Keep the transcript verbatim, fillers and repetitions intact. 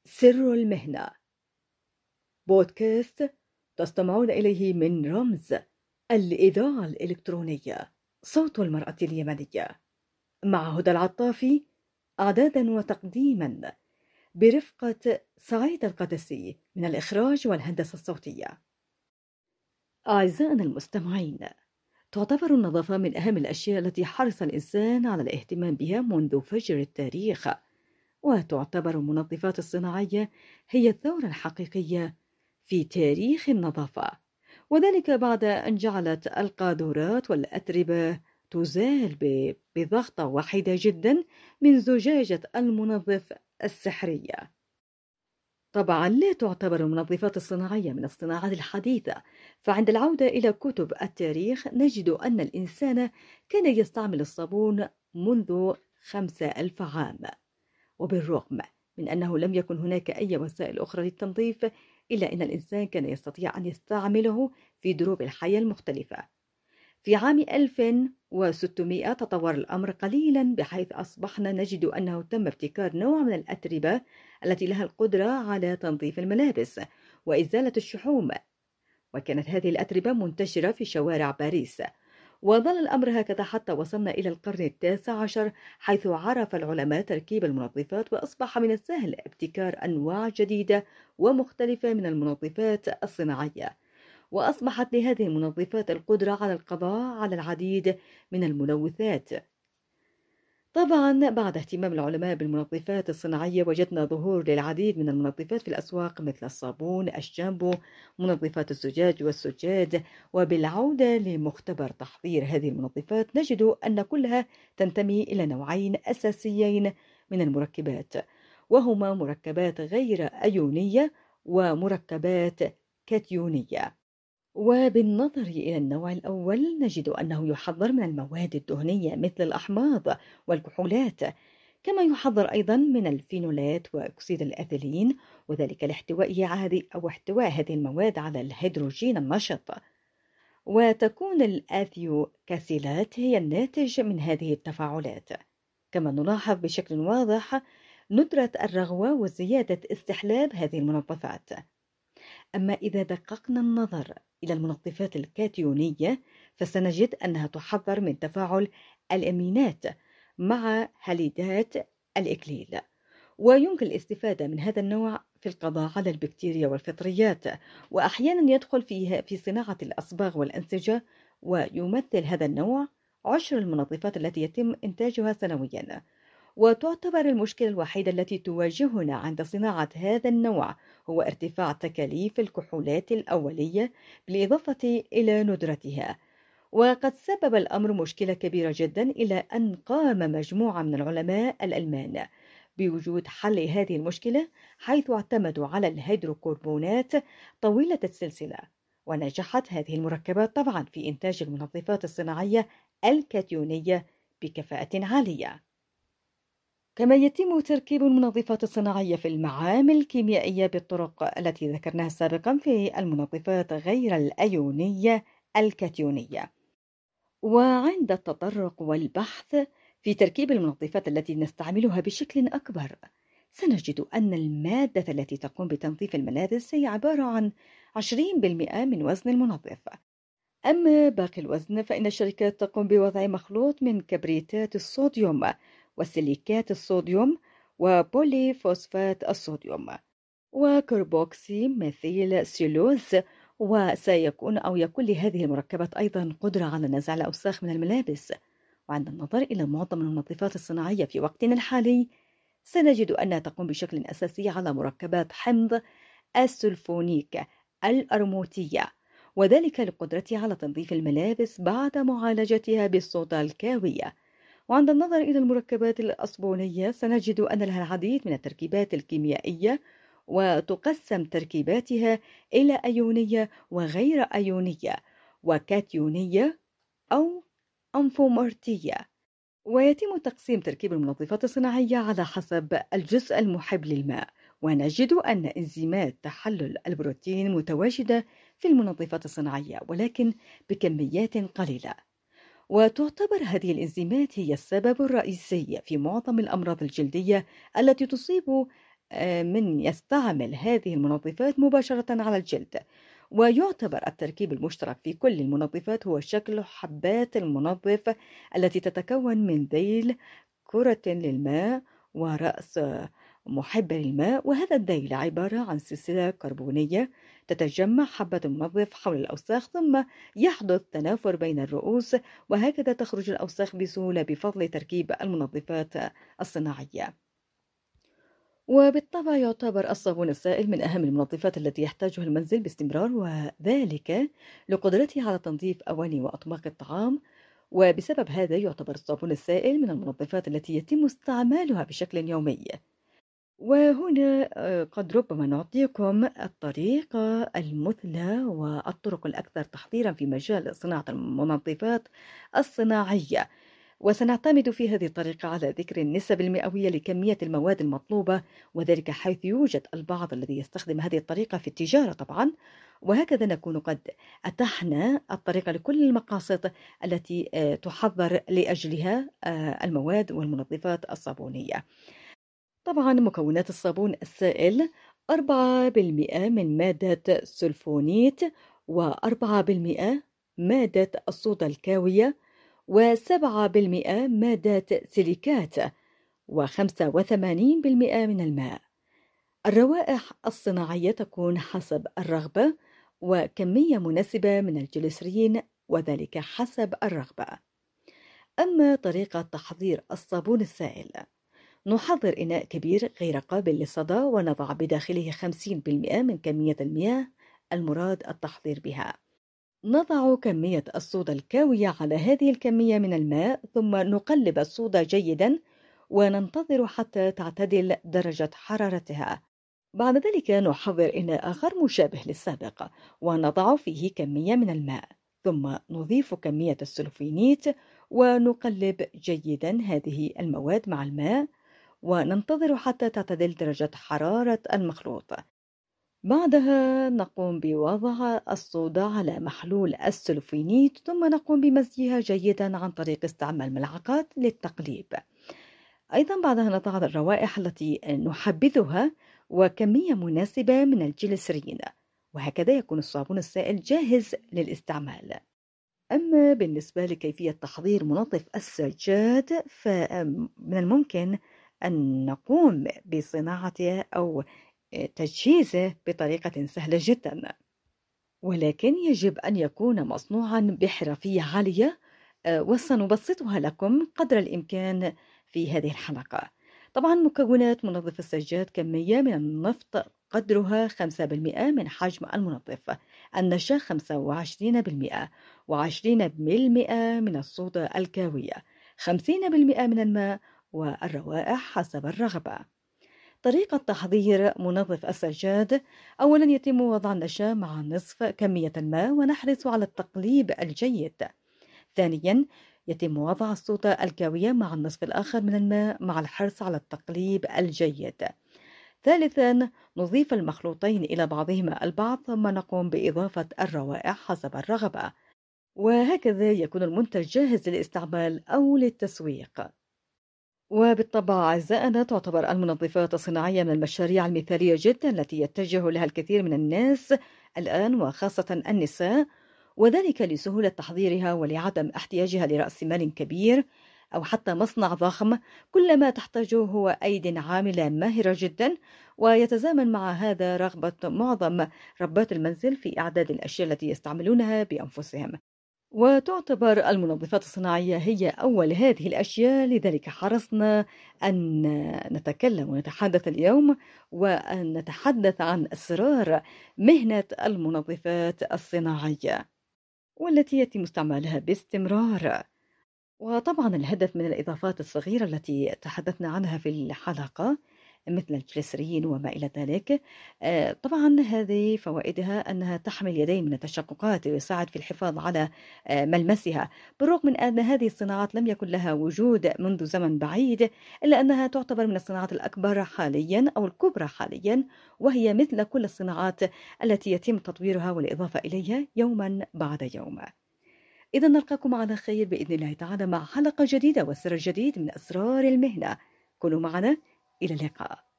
سر المهنة، بودكاست تستمعون إليه من رمز الإذاعة الإلكترونية صوت المرأة اليمنية، مع هدى العطافي إعدادا وتقديما برفقة سعيد القدسي من الإخراج والهندسة الصوتية. أعزائنا المستمعين، تعتبر النظافة من أهم الأشياء التي حرص الإنسان على الاهتمام بها منذ فجر التاريخ، وتعتبر المنظفات الصناعية هي الثورة الحقيقية في تاريخ النظافة، وذلك بعد أن جعلت القاذورات والأتربة تزال بضغطة واحدة جدا من زجاجة المنظف السحرية. طبعا لا تعتبر المنظفات الصناعية من الصناعات الحديثة، فعند العودة إلى كتب التاريخ نجد أن الإنسان كان يستعمل الصابون منذ خمسة ألف عام، وبالرغم من أنه لم يكن هناك أي وسائل أخرى للتنظيف، إلا أن الإنسان كان يستطيع أن يستعمله في دروب الحياة المختلفة. في عام ألف وستمائة تطور الأمر قليلا، بحيث أصبحنا نجد أنه تم ابتكار نوع من الأتربة التي لها القدرة على تنظيف الملابس وإزالة الشحوم، وكانت هذه الأتربة منتشرة في شوارع باريس. وظل الأمر هكذا حتى وصلنا إلى القرن التاسع عشر، حيث عرف العلماء تركيب المنظفات، وأصبح من السهل ابتكار أنواع جديدة ومختلفة من المنظفات الصناعية، وأصبحت لهذه المنظفات القدرة على القضاء على العديد من الملوثات. طبعا بعد اهتمام العلماء بالمنظفات الصناعية وجدنا ظهور للعديد من المنظفات في الأسواق، مثل الصابون، الشامبو، منظفات الزجاج والسجاد. وبالعودة لمختبر تحضير هذه المنظفات نجد أن كلها تنتمي إلى نوعين أساسيين من المركبات، وهما مركبات غير أيونية ومركبات كاتيونية. وبالنظر إلى النوع الأول نجد أنه يحضر من المواد الدهنية مثل الأحماض والكحولات، كما يحضر أيضا من الفينولات وأكسيد الأثيلين، وذلك لاحتوائه هذه أو احتواء هذه المواد على الهيدروجين النشط. وتكون الآثيوكاسيلات هي الناتج من هذه التفاعلات. كما نلاحظ بشكل واضح ندرة الرغوة وزيادة استحلاب هذه المنظفات. أما إذا دققنا النظر إلى المنظفات الكاتيونية فسنجد أنها تحضر من تفاعل الأمينات مع هاليدات الإكليل، ويمكن الاستفادة من هذا النوع في القضاء على البكتيريا والفطريات، وأحيانا يدخل فيها في صناعة الأصباغ والأنسجة، ويمثل هذا النوع عشر المنظفات التي يتم إنتاجها سنويا. وتعتبر المشكلة الوحيدة التي تواجهنا عند صناعة هذا النوع هو ارتفاع تكاليف الكحولات الأولية بالإضافة إلى ندرتها. وقد سبب الأمر مشكلة كبيرة جدا، إلى أن قام مجموعة من العلماء الألمان بوجود حل هذه المشكلة، حيث اعتمدوا على الهيدروكربونات طويلة السلسلة. ونجحت هذه المركبات طبعا في إنتاج المنظفات الصناعية الكاتيونية بكفاءة عالية. كما يتم تركيب المنظفات الصناعية في المعامل الكيميائية بالطرق التي ذكرناها سابقا في المنظفات غير الأيونية الكاتيونية. وعند التطرق والبحث في تركيب المنظفات التي نستعملها بشكل أكبر، سنجد أن المادة التي تقوم بتنظيف الملابس هي عبارة عن عشرين بالمئة من وزن المنظف. أما باقي الوزن فإن الشركات تقوم بوضع مخلوط من كبريتات الصوديوم وسيليكات الصوديوم وبولي فوسفات الصوديوم وكربوكسي ميثيل سيلوز، وسيكون أو يكون لهذه المركبات أيضا قدرة على نزع الأوساخ من الملابس. وعند النظر إلى معظم المنظفات الصناعية في وقتنا الحالي سنجد أنها تقوم بشكل أساسي على مركبات حمض السلفونيك الأرموتية، وذلك لقدرتها على تنظيف الملابس بعد معالجتها بالصودا الكاوية. وعند النظر إلى المركبات الأصبونية سنجد أن لها العديد من التركيبات الكيميائية، وتقسم تركيباتها إلى أيونية وغير أيونية وكاتيونية أو أنفومرتية. ويتم تقسيم تركيب المنظفات الصناعية على حسب الجزء المحب للماء، ونجد أن إنزيمات تحلل البروتين متواجدة في المنظفات الصناعية ولكن بكميات قليلة. وتعتبر هذه الإنزيمات هي السبب الرئيسي في معظم الأمراض الجلدية التي تصيب آه، من يستعمل هذه المنظفات مباشرة على الجلد. ويعتبر التركيب المشترك في كل المنظفات هو شكل حبات المنظف التي تتكون من ذيل، كرة للماء، ورأس محب للماء. وهذا الذيل عبارة عن سلسلة كربونية تتجمع حبة المنظف حول الأوساخ، ثم يحدث تنافر بين الرؤوس، وهكذا تخرج الأوساخ بسهولة بفضل تركيب المنظفات الصناعية. وبالطبع يعتبر الصابون السائل من أهم المنظفات التي يحتاجها المنزل باستمرار، وذلك لقدرته على تنظيف أواني وأطباق الطعام. وبسبب هذا يعتبر الصابون السائل من المنظفات التي يتم استعمالها بشكل يومي. وهنا آه، قد ربما نعطيكم الطريقة المثلى والطرق الأكثر تحضيرا في مجال صناعة المنظفات الصناعية. وسنعتمد في هذه الطريقة على ذكر النسب المئوية لكمية المواد المطلوبة، وذلك حيث يوجد البعض الذي يستخدم هذه الطريقة في التجارة طبعا. وهكذا نكون قد أتحنا الطريقة لكل المقاصد التي آه، تحضر لأجلها آه، المواد والمنظفات الصابونية. طبعا مكونات الصابون السائل: أربعة بالمئة من مادة سلفونيت، وأربعة بالمئة مادة الصودا الكاوية، وسبعة بالمئة مادة سيليكات، وخمسة وثمانين بالمئة من الماء. الروائح الصناعية تكون حسب الرغبة، وكمية مناسبة من الجليسرين، وذلك حسب الرغبة. أما طريقة تحضير الصابون السائل: نحضر إناء كبير غير قابل للصدى، ونضع بداخله خمسين بالمئة من كمية المياه المراد التحضير بها. نضع كمية الصودا الكاوية على هذه الكمية من الماء، ثم نقلب الصودا جيدا وننتظر حتى تعتدل درجة حرارتها. بعد ذلك نحضر إناء آخر مشابه للسابق، ونضع فيه كمية من الماء، ثم نضيف كمية السلفينيت ونقلب جيدا هذه المواد مع الماء، وننتظر حتى تعتدل درجة حرارة المخلوط. بعدها نقوم بوضع الصودا على محلول السلفينيت، ثم نقوم بمزجها جيدا عن طريق استعمال ملعقات للتقليب. أيضا بعدها نضع الروائح التي نحبذها وكمية مناسبة من الجليسرين، وهكذا يكون الصابون السائل جاهز للاستعمال. أما بالنسبة لكيفية تحضير منظف السجاد، فمن الممكن أن نقوم بصناعته أو تجهيزه بطريقة سهلة جدا، ولكن يجب أن يكون مصنوعا بحرفية عالية، وسنبسطها لكم قدر الإمكان في هذه الحلقة. طبعا مكونات منظف السجاد: كمية من النفط قدرها خمسة بالمئة من حجم المنظف، النشا خمسة وعشرين بالمئة، وعشرين بالمئة من الصودا الكاوية، خمسين بالمئة من الماء، والروائح حسب الرغبة. طريقة تحضير منظف السجاد: أولا يتم وضع النشا مع نصف كمية الماء، ونحرص على التقليب الجيد. ثانيا يتم وضع الصودا الكاوية مع النصف الآخر من الماء مع الحرص على التقليب الجيد. ثالثا نضيف المخلوطين إلى بعضهما البعض، ثم نقوم بإضافة الروائح حسب الرغبة، وهكذا يكون المنتج جاهز للاستعمال أو للتسويق. وبالطبع أعزائنا، تعتبر المنظفات الصناعية من المشاريع المثالية جدا التي يتجه لها الكثير من الناس الآن، وخاصة النساء، وذلك لسهولة تحضيرها ولعدم احتياجها لرأس مال كبير أو حتى مصنع ضخم. كل ما تحتاجه هو أيد عاملة ماهرة جدا، ويتزامن مع هذا رغبة معظم ربات المنزل في إعداد الأشياء التي يستعملونها بأنفسهم. وتعتبر المنظفات الصناعية هي أول هذه الأشياء، لذلك حرصنا أن نتكلم ونتحدث اليوم، وأن نتحدث عن أسرار مهنة المنظفات الصناعية والتي يتم استعمالها باستمرار. وطبعا الهدف من الإضافات الصغيرة التي تحدثنا عنها في الحلقة مثل الجليسرين وما إلى ذلك، طبعا هذه فوائدها أنها تحمي اليدين من التشققات ويساعد في الحفاظ على ملمسها، بالرغم من أن هذه الصناعات لم يكن لها وجود منذ زمن بعيد، إلا أنها تعتبر من الصناعات الأكبر حاليا أو الكبرى حاليا، وهي مثل كل الصناعات التي يتم تطويرها والإضافة إليها يوما بعد يوم. إذا نلقاكم على خير بإذن الله تعالى مع حلقة جديدة وسر جديد من أسرار المهنة. كونوا معنا، إلى اللقاء.